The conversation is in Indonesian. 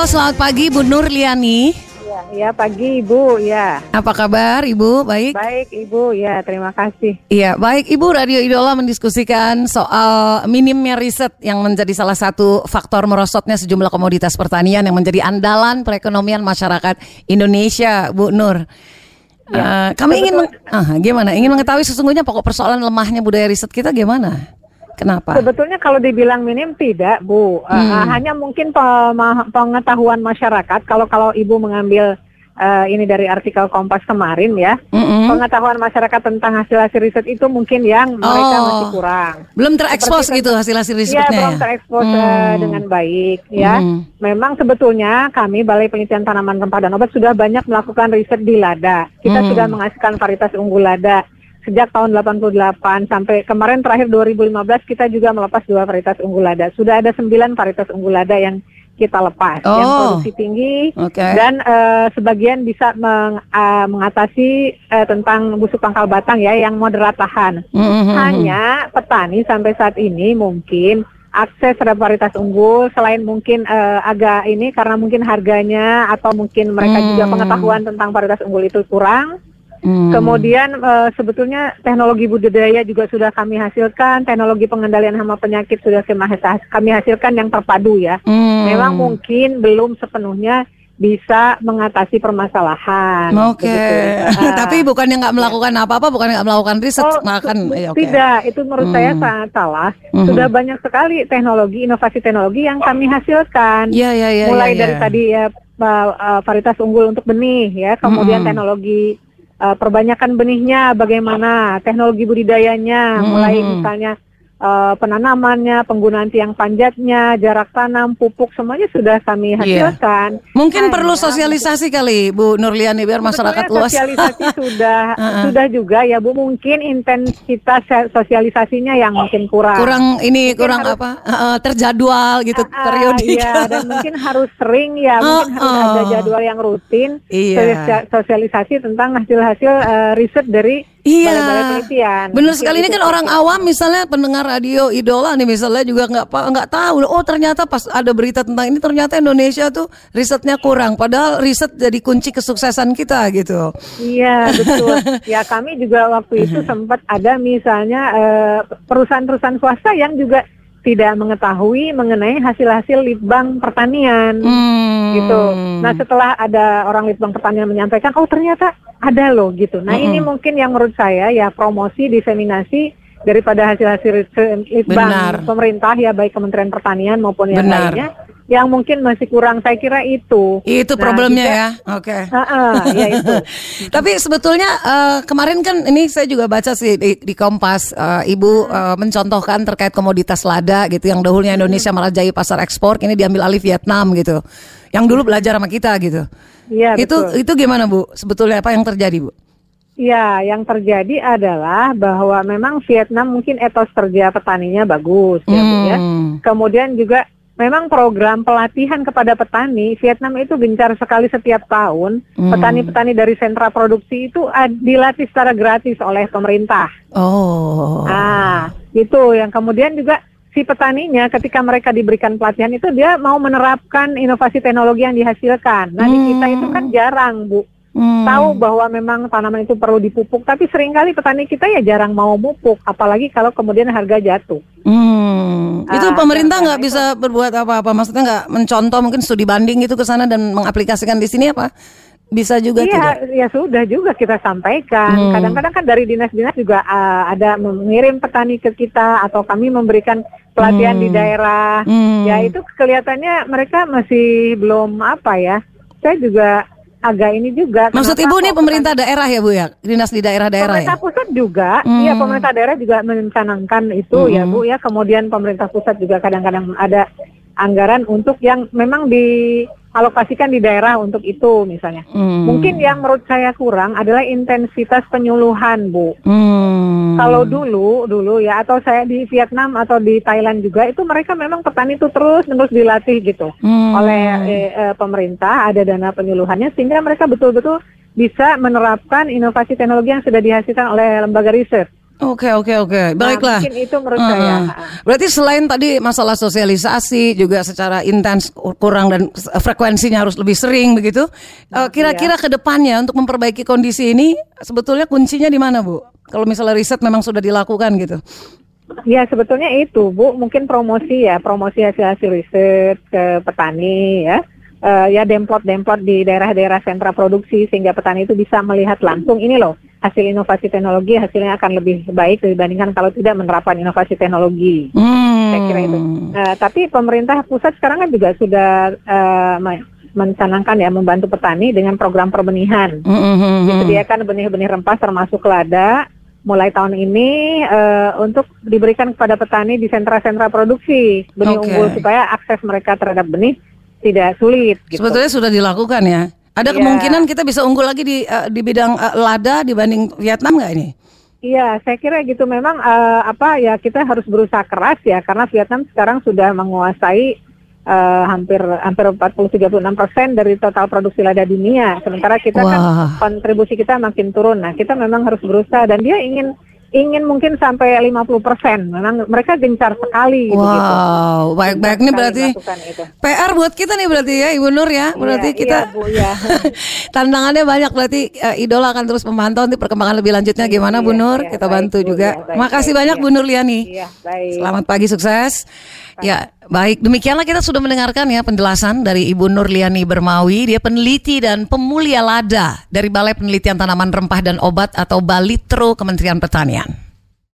Halo, selamat pagi Bu Nurliani. Ya, pagi Ibu, ya. Apa kabar Ibu? Baik? Baik Ibu, ya terima kasih. Iya, baik Ibu. Radio Idola mendiskusikan soal minimnya riset yang menjadi salah satu faktor merosotnya sejumlah komoditas pertanian yang menjadi andalan perekonomian masyarakat Indonesia, Bu Nur. Ya, kami ingin mengetahui sesungguhnya pokok persoalan lemahnya budaya riset kita gimana? Kenapa? Sebetulnya kalau dibilang minim tidak, Bu. Hanya mungkin pengetahuan masyarakat. Kalau Ibu mengambil ini dari artikel Kompas kemarin ya, pengetahuan masyarakat tentang hasil-hasil riset itu mungkin yang mereka masih kurang. Belum terekspos gitu hasil-hasil risetnya. Iya, belum terekspos dengan baik ya. Memang sebetulnya kami Balai Penelitian Tanaman Rempah dan Obat sudah banyak melakukan riset di lada. Kita sudah menghasilkan varietas unggul lada sejak tahun 88 sampai kemarin terakhir 2015 kita juga melepas 2 varietas unggul lada. Sudah ada 9 varietas unggul lada yang kita lepas, yang produksi tinggi dan sebagian bisa mengatasi tentang busuk pangkal batang ya, yang moderat tahan. Hanya petani sampai saat ini mungkin akses terhadap varietas unggul selain mungkin agak ini karena mungkin harganya atau mungkin mereka juga pengetahuan tentang varietas unggul itu kurang. Kemudian sebetulnya teknologi budidaya juga sudah kami hasilkan, teknologi pengendalian hama penyakit sudah kami hasilkan yang terpadu ya. Memang mungkin belum sepenuhnya bisa mengatasi permasalahan. Tapi bukannya nggak melakukan apa-apa, bukannya nggak melakukan riset, Tidak, itu menurut saya sangat salah. Sudah banyak sekali inovasi teknologi yang kami hasilkan. Mulai dari tadi ya varietas unggul untuk benih ya, kemudian teknologi perbanyakan benihnya, bagaimana teknologi budidayanya, mulai misalnya penanamannya, penggunaan tiang panjatnya, jarak tanam, pupuk, semuanya sudah kami hasilkan. Mungkin perlu sosialisasi kali Bu Nurliani biar masyarakat luas. Sosialisasi sudah juga ya Bu, mungkin intensitas sosialisasinya yang mungkin kurang. Kurang terjadwal gitu periodik. Iya, dan mungkin harus sering ya, mungkin harus ada jadwal yang rutin sosialisasi tentang hasil-hasil riset dari balai-balai penelitian. Benar sekali, ini kan orang awam misalnya pendengar radio Idola nih misalnya juga nggak tahu. Oh ternyata pas ada berita tentang ini ternyata Indonesia tuh risetnya kurang. Padahal riset jadi kunci kesuksesan kita gitu. Iya betul. Ya kami juga waktu itu sempat ada misalnya perusahaan-perusahaan swasta yang juga tidak mengetahui mengenai hasil-hasil litbang pertanian gitu. Nah setelah ada orang litbang pertanian menyampaikan, oh ternyata ada loh gitu. Nah ini mungkin yang menurut saya ya promosi, diseminasi daripada hasil-hasil litbang pemerintah ya, baik Kementerian Pertanian maupun yang lainnya, yang mungkin masih kurang. Saya kira itu problemnya ya. Ya itu. Tapi sebetulnya kemarin kan ini saya juga baca sih di Kompas, Ibu mencontohkan terkait komoditas lada gitu, yang dahulunya Indonesia merajai pasar ekspor, kini diambil alih Vietnam gitu, yang dulu belajar sama kita gitu. Iya, itu gimana Bu? Sebetulnya apa yang terjadi Bu? Ya, yang terjadi adalah bahwa memang Vietnam mungkin etos kerja petaninya bagus ya Bu ya. Kemudian juga memang program pelatihan kepada petani Vietnam itu gencar sekali setiap tahun. Petani-petani dari sentra produksi itu dilatih secara gratis oleh pemerintah. Itu yang kemudian juga si petaninya ketika mereka diberikan pelatihan itu dia mau menerapkan inovasi teknologi yang dihasilkan. Nah di kita itu kan jarang Bu. Tahu bahwa memang tanaman itu perlu dipupuk, tapi seringkali petani kita ya jarang mau pupuk, apalagi kalau kemudian harga jatuh. Itu pemerintah nggak bisa berbuat apa-apa, maksudnya nggak mencontoh mungkin studi banding itu ke sana dan mengaplikasikan di sini apa? Bisa juga tidak? Ya sudah juga kita sampaikan. Kadang-kadang kan dari dinas-dinas juga ada mengirim petani ke kita atau kami memberikan pelatihan di daerah. Ya itu kelihatannya mereka masih belum Saya juga agak ini juga. Maksud Ibu nih pemerintah daerah ya Bu ya? Dinas di daerah-daerah pemerintah pusat juga, iya pemerintah daerah juga mencanangkan itu ya Bu ya. Kemudian pemerintah pusat juga kadang-kadang ada anggaran untuk yang memang dialokasikan di daerah untuk itu misalnya. Mungkin yang menurut saya kurang adalah intensitas penyuluhan Bu. Kalau dulu ya, atau saya di Vietnam atau di Thailand juga, itu mereka memang petani itu terus dilatih gitu oleh pemerintah, ada dana penyuluhannya sehingga mereka betul-betul bisa menerapkan inovasi teknologi yang sudah dihasilkan oleh lembaga riset. Oke. Baiklah. Mungkin itu menurut saya. Berarti selain tadi masalah sosialisasi juga secara intens kurang dan frekuensinya harus lebih sering begitu. Kira-kira ke depannya untuk memperbaiki kondisi ini sebetulnya kuncinya di mana, Bu? Kalau misalnya riset memang sudah dilakukan gitu. Ya sebetulnya itu Bu, mungkin promosi hasil riset ke petani ya. Ya demplot di daerah-daerah sentra produksi sehingga petani itu bisa melihat langsung ini loh hasil inovasi teknologi, hasilnya akan lebih baik dibandingkan kalau tidak menerapkan inovasi teknologi. Saya kira itu. Tapi pemerintah pusat sekarang kan juga sudah mencanangkan ya membantu petani dengan program perbenihan. Disediakan benih-benih rempah termasuk lada mulai tahun ini untuk diberikan kepada petani di sentra-sentra produksi benih unggul supaya akses mereka terhadap benih tidak sulit. Gitu. Sebetulnya sudah dilakukan ya. Ada kemungkinan kita bisa unggul lagi di bidang lada dibanding Vietnam nggak ini? Iya, saya kira gitu. Memang kita harus berusaha keras ya karena Vietnam sekarang sudah menguasai hampir 40-36% dari total produksi lada dunia. Sementara kita kan kontribusi kita makin turun. Nah, kita memang harus berusaha dan dia ingin mungkin sampai 50%. Memang mereka gencar sekali gitu. Wow, baik-baik nih berarti PR buat kita nih berarti ya Ibu Nur ya. Berarti kita Bu, ya. tantangannya banyak berarti Idola akan terus memantau nanti perkembangan lebih lanjutnya gimana Bu Nur. Kita bantu juga. Makasih banyak Bu Nur Liani. Iya, baik. Selamat pagi, sukses. Ya, baik. Demikianlah kita sudah mendengarkan ya penjelasan dari Ibu Nur Liani Bermawi. Dia peneliti dan pemulia lada dari Balai Penelitian Tanaman Rempah dan Obat atau Balitro Kementerian Pertanian.